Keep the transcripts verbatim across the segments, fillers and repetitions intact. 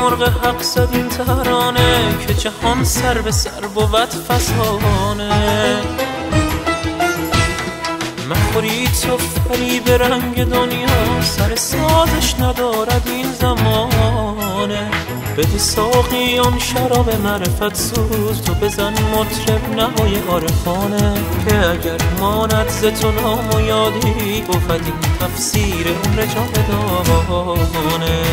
مرغ حق زد این ترانه که جهان سر به سر بود فسانه. مخوری تو فریب رنگ دنیا، سر سازش ندارد این زمانه. بده ساقی آن شراب معرفت سوز، تو بزن مطرب نوای عارفانه. که اگر ماند ز تو نام و یادی، بود این تفسیر عمر جاودانه.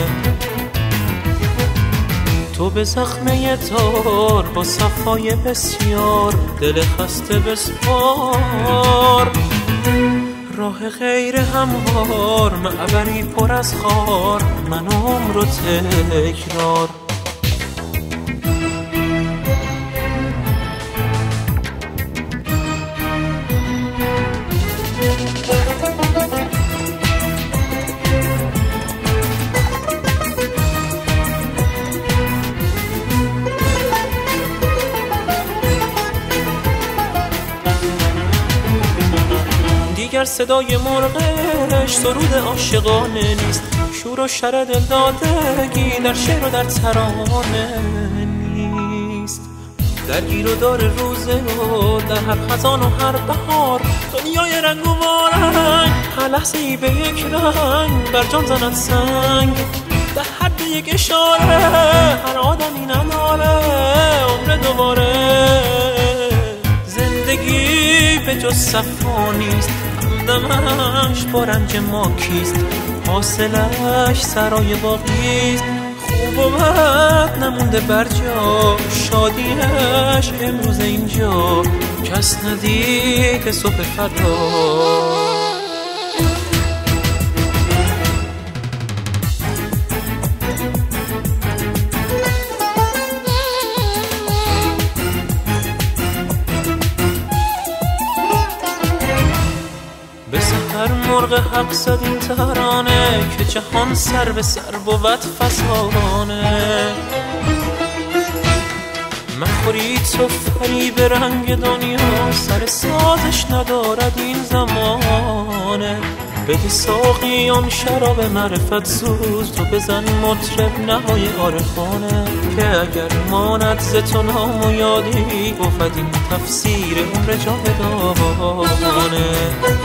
تو به زخمه تار با صفای بسیار، دل خسته بسپار. راه غیر هموار، معبری پر از خار، من عمر و تکرار. دیگر صدای مرغش سرود عاشقانه نیست، شور و شر دلدادگی در شعر و در ترانه نیست. در گیر و دار روزه و در هر خزان و هر بهار، دنیای رنگ و وارنگ هر لحظه ای به یک رنگ بر جان زند سنگ. در حد یک اشاره هر آدمی نداره عمر دوباره. زندگی به جز صفا نیست، همدمش با رنج ما کیست. حاصلش سرای باقیست، خوب و بد نمونده بر جا. شادیش امروز اینجا، کس ندید صبح فردا. هر مرغ حق زد این ترانه که جهان سر به سر بود فسانه. مخوری تو فریب رنگ دنیا، سر سازش ندارد این زمانه. بده ساقی آن شراب معرفت سوز، تو بزن مطرب نوای عارفانه. که اگر ماند ز تو نام و یادی، بود این تفسیر عمر جاودانه.